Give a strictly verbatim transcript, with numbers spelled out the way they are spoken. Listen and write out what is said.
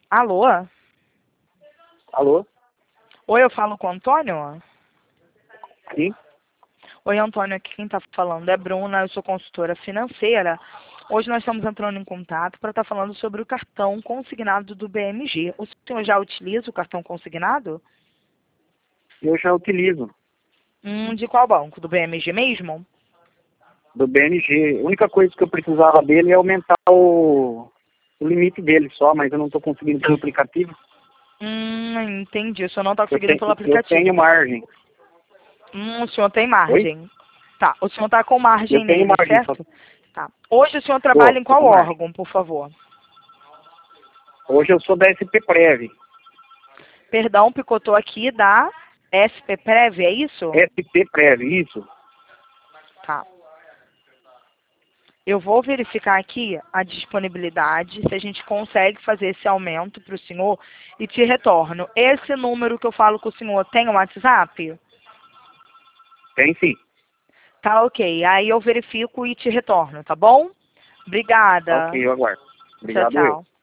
Alô? Alô? Oi, eu falo com o Antônio? Sim? Oi, Antônio, aqui quem está falando é Bruna, eu sou consultora financeira. Hoje nós estamos entrando em contato para estar falando sobre o cartão consignado do B M G. O senhor já utiliza o cartão consignado? Eu já utilizo. Hum, de qual banco? Do B M G mesmo? Do B M G. A única coisa que eu precisava dele é aumentar o, o limite dele só, mas eu não estou conseguindo pelo aplicativo. Hum, entendi. O senhor não está Eu conseguindo tenho, pelo eu aplicativo. tenho margem. Hum, o senhor tem Oi? margem. Tá, o senhor está com margem Eu tenho nele, margem. Só... certo? Tá. Hoje o senhor Tô, trabalha em tô qual com margem. órgão, por favor? Hoje eu sou da S P Prev. Perdão, picotou aqui da S P Prev, é isso? S P Prev, isso. Tá. Eu vou verificar aqui a disponibilidade, se a gente consegue fazer esse aumento para o senhor e te retorno. Esse número que eu falo com o senhor tem o WhatsApp? Tem sim. Tá ok. Aí eu verifico e te retorno, tá bom? Obrigada. Ok, eu aguardo. Tchau, Obrigado eu. tchau.